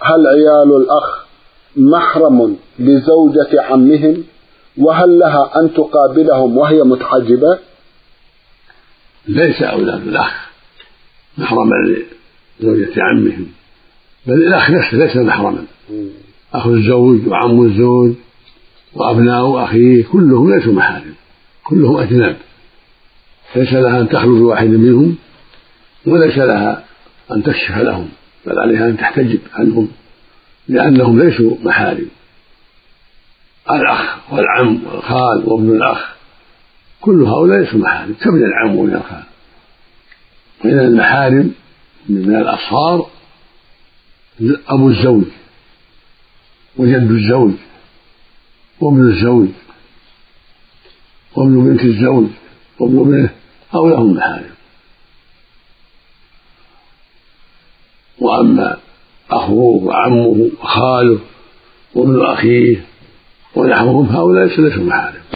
هل عيال الأخ محرم لزوجة عمهم؟ وهل لها أن تقابلهم وهي متحجبة؟ ليس أولاد الأخ محرما لزوجة عمهم، بل الأخ نفسه ليس محرما. أخو الزوج وعم الزوج وأبناء أخيه كلهم ليسوا محارم، كلهم أجناب، ليس لها أن تخلو بواحد منهم وليس لها أن تكشف لهم، بل عليها أن تحتجب عنهم لأنهم ليسوا محارم. الأخ والعم والخال وابن الأخ كل هؤلاء ليسوا محارم كابن العم وابن الخال. وإن المحارم من الأصهار أبو الزوج وجد الزوج وابن الزوج وابن بنت الزوج وابن ابنه، هؤلاء هم محارم. وأما أخوه وعمه وخاله وابن أخيه ونحوهم هؤلاء ليسوا محارم.